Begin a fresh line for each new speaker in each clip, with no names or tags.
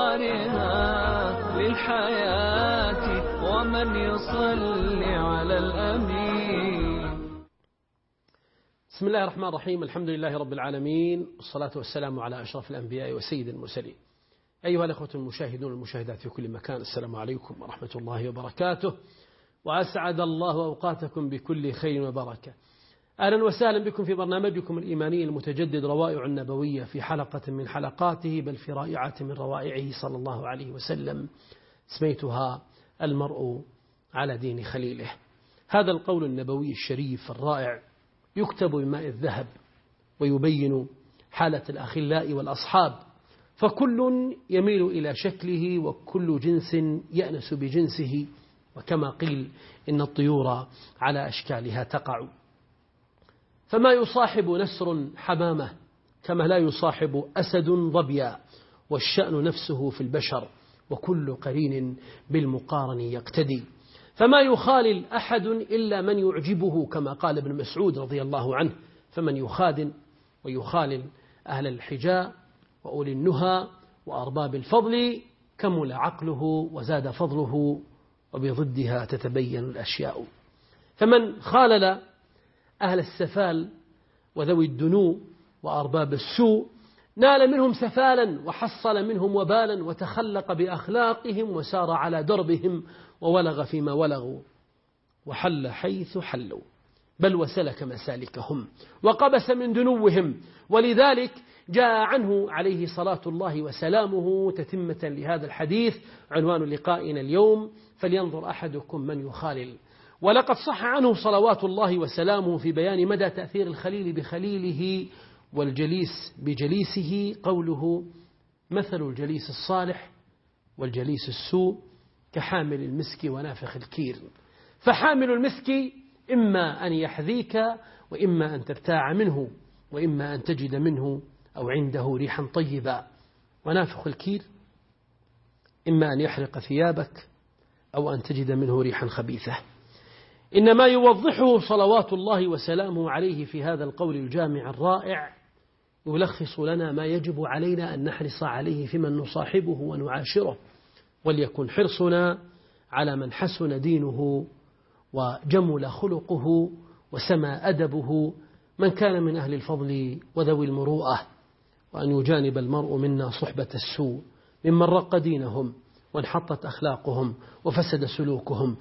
أنوارها للحياة ومن يصلي على الأمين.
بسم الله الرحمن الرحيم. الحمد لله رب العالمين، والصلاة والسلام على أشرف الأنبياء وسيد المرسلين. أيها الأخوة المشاهدون والمشاهدات في كل مكان، السلام عليكم ورحمة الله وبركاته، وأسعد الله أوقاتكم بكل خير وبركة. أهلا وسهلا بكم في برنامجكم الإيماني المتجدد روائع النبوية، في حلقة من حلقاته، بل في رائعة من روائعه صلى الله عليه وسلم، سميتها المرء على دين خليله. هذا القول النبوي الشريف الرائع يكتب بماء الذهب، ويبين حالة الأخلاء والأصحاب، فكل يميل إلى شكله، وكل جنس يأنس بجنسه، وكما قيل إن الطيور على أشكالها تقع. فما يصاحب نسر حمامة كما لا يصاحب أسد ظبيا، والشأن نفسه في البشر، وكل قرين بالمقارن يقتدي. فما يخالل أحد إلا من يعجبه، كما قال ابن مسعود رضي الله عنه: فمن يخادن ويخالل أهل الحجاء وأولي النهى وأرباب الفضل كمل عقله وزاد فضله، وبضدها تتبين الأشياء. فمن خالل أهل السفال وذوي الدنو وأرباب السوء نال منهم سفالا، وحصل منهم وبالا، وتخلق بأخلاقهم، وسار على دربهم، وولغ فيما ولغوا، وحل حيث حلوا، بل وسلك مسالكهم، وقبس من دنوهم. ولذلك جاء عنه عليه صلاة الله وسلامه تتمة لهذا الحديث عنوان لقائنا اليوم: فلينظر أحدكم من يخالل. ولقد صح عنه صلوات الله وسلامه في بيان مدى تأثير الخليل بخليله والجليس بجليسه قوله: مثل الجليس الصالح والجليس السوء كحامل المسك ونافخ الكير. فحامل المسك إما أن يحذيك، وإما أن ترتاع منه، وإما أن تجد منه أو عنده ريحا طيبة. ونافخ الكير إما أن يحرق ثيابك، أو أن تجد منه ريحا خبيثة. إنما يوضحه صلوات الله وسلامه عليه في هذا القول الجامع الرائع، يلخص لنا ما يجب علينا أن نحرص عليه في من نصاحبه ونعاشره. وليكن حرصنا على من حسن دينه وجمل خلقه وسما أدبه، من كان من أهل الفضل وذوي المروءة، وأن يجانب المرء منا صحبة السوء ممن رق دينهم وانحطت أخلاقهم وفسد سلوكهم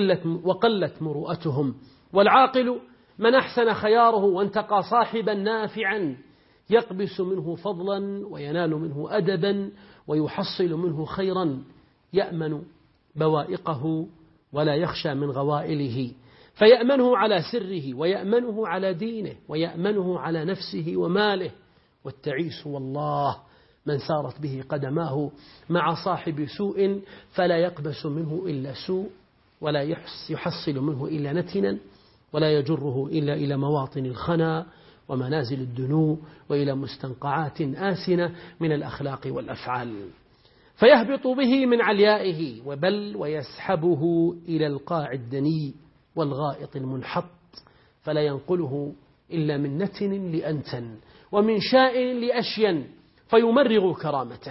وقلت مروءتهم. والعاقل من أحسن خياره وانتقى صاحبا نافعا، يقبس منه فضلا وينال منه أدبا ويحصل منه خيرا، يأمن بوائقه ولا يخشى من غوائله، فيأمنه على سره، ويأمنه على دينه، ويأمنه على نفسه وماله. والتعيس والله من سارت به قدماه مع صاحب سوء، فلا يقبس منه إلا سوء، ولا يحصل منه إلا نتنا، ولا يجره إلا إلى مواطن الخنا ومنازل الدنو، وإلى مستنقعات آسنة من الأخلاق والأفعال، فيهبط به من عليائه، وبل ويسحبه إلى القاع الدني والغائط المنحط، فلا ينقله إلا من نتن لأنتن، ومن شاء لأشين، فيمرغ كرامته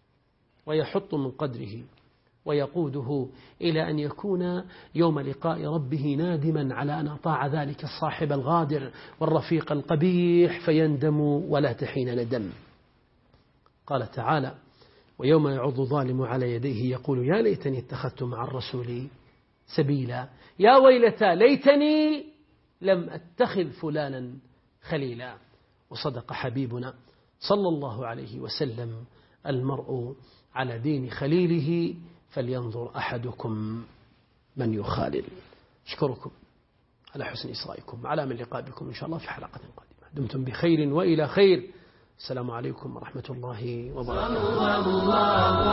ويحط من قدره، ويقوده إلى أن يكون يوم لقاء ربه نادما على أن أطاع ذلك الصاحب الغادر والرفيق القبيح، فيندم ولا تحين ندم. قال تعالى: ويوم يعض الظالم على يديه يقول يا ليتني اتخذت مع الرسول سبيلا، يا ويلتى ليتني لم أتخذ فلانا خليلا. وصدق حبيبنا صلى الله عليه وسلم: المرء على دين خليله، فلينظر أحدكم من يخالل. أشكركم على حسن إصغائكم، على من لقاء بكم إن شاء الله في حلقة قادمة. دمتم بخير وإلى خير. السلام عليكم ورحمة الله وبركاته.